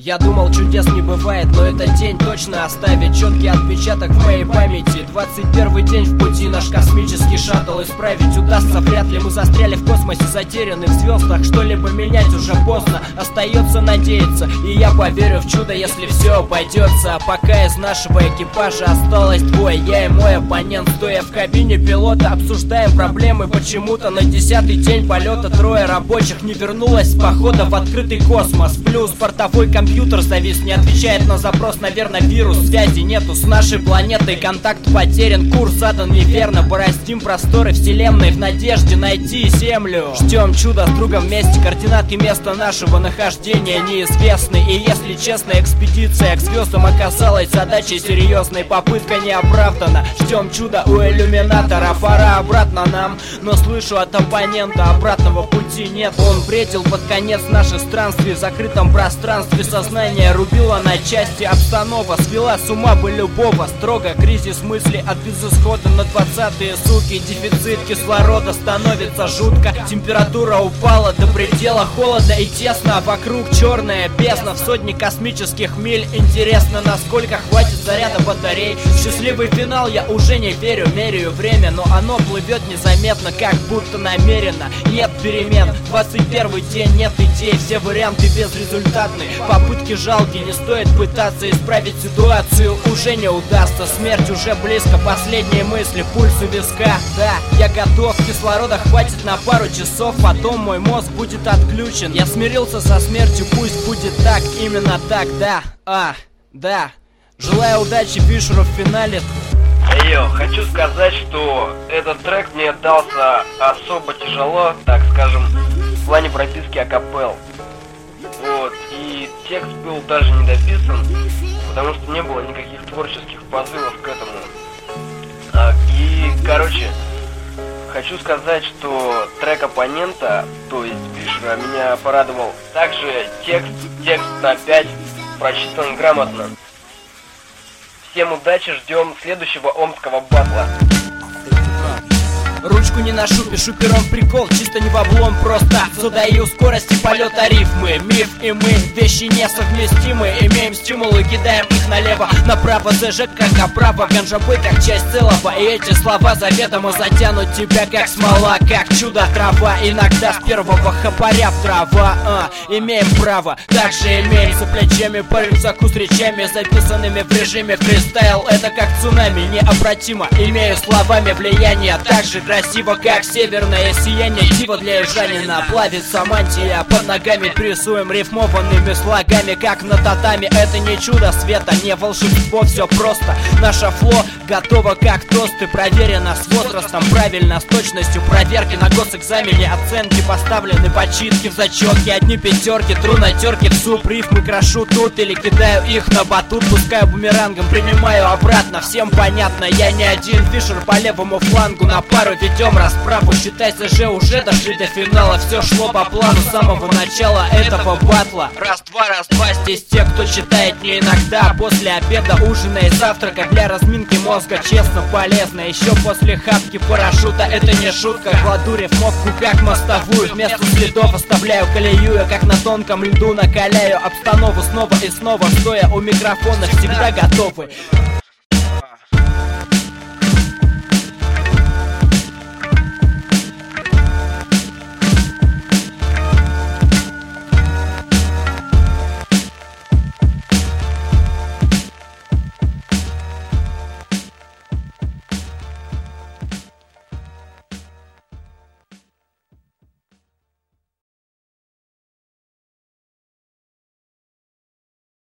Я думал, чудес не бывает, но этот день точно оставит четкий отпечаток в моей памяти. 21 день в пути, наш космический шаттл исправить удастся вряд ли. Мы застряли в космосе, затеряны в звездах. Что-либо менять уже поздно, остается надеяться. И я поверю в чудо, если все обойдется. А пока из нашего экипажа осталось двое, я и мой оппонент. Стоя в кабине пилота, обсуждаем проблемы. Почему-то на 10-й день полета трое рабочих не вернулось с похода в открытый космос. Плюс бортовой компьютер завис, не отвечает на запрос, наверное, вирус. Связи нету с нашей планетой, контакт потерян, курс задан неверно. Бороздим просторы вселенной в надежде найти Землю. Ждем чудо с другом вместе, координаты места нашего нахождения неизвестны. И если честно, экспедиция к звездам оказалась задачей серьезной. Попытка не оправдана, ждем чудо у иллюминатора. Пора обратно нам, но слышу от оппонента, обратного пути нет. Он бредил под конец наших странствий в закрытом пространстве. Сознание рубило на части, обстанова свела с ума бы любого. Строго кризис мысли от безысхода на 20-е сутки. Дефицит кислорода становится жутко. Температура упала до предела, холодно и тесно, а вокруг черная бездна в сотни космических миль. Интересно, насколько хватит заряда батарей. В счастливый финал я уже не верю, меряю время, но оно плывет незаметно, как будто намеренно. Нет перемен, 21 день, нет идей, все варианты безрезультатны. Попытки жалкие, не стоит пытаться исправить ситуацию, уже не удастся. Смерть уже близко, последние мысли, пульс у виска. Да, я готов, кислорода хватит на пару часов, потом мой мозг будет отключен. Я смирился со смертью, пусть будет так, именно так, да, да. Желаю удачи Фишеру в финале. Йо, хочу сказать, что этот трек мне дался особо тяжело, так скажем, в плане прописки акапелл. Вот, и текст был даже не дописан, потому что не было никаких творческих позывов к этому. И, короче, хочу сказать, что трек оппонента, то есть Фишера, меня порадовал. Также текст опять прочитан грамотно. Всем удачи, ждем следующего омского батла. Ручку не ношу, пишу пером прикол, чисто не в облом, просто задаю скорости полета рифмы. Миф и мы, вещи несовместимы, имеем стимулы, кидаем их налево, направо. ЗЖ как оправа, ганджабы как часть целого. И эти слова заведомо затянут тебя как смола, как чудо трава. Иногда с первого хапаря в трава, имеем право. Также имеем за плечами по рюкзаку с речами, записанными в режиме фристайл. Это как цунами, необратимо, имею словами влияние. Также красиво, как северное сияние, диво для южанина. Плавится мантия, под ногами прессуем рифмованными слогами, как на татами. Это не чудо света, не волшебство, все просто. Наше фло готово как тосты, проверено с возрастом, правильно, с точностью проверки. На госэкзамене оценки поставлены, почитки в зачетке, одни пятерки. Тру на терке в суп, рифмы крошу тут или кидаю их на батут, пускаю бумерангом, принимаю обратно. Всем понятно, я не один, Фишер по левому флангу на пару ведем расправу. Считайся же, уже дошли до финала, все шло по плану с самого начала этого батла. Раз-два, здесь те, кто читает не иногда. После обеда, ужина и завтрака для разминки мозга, честно, полезно. Еще после хапки парашюта, это не шутка. Кладу рифмовку как мостовую, вместо следов оставляю колею. Я как на тонком льду накаляю обстанову снова и снова, стоя у микрофона, всегда готовы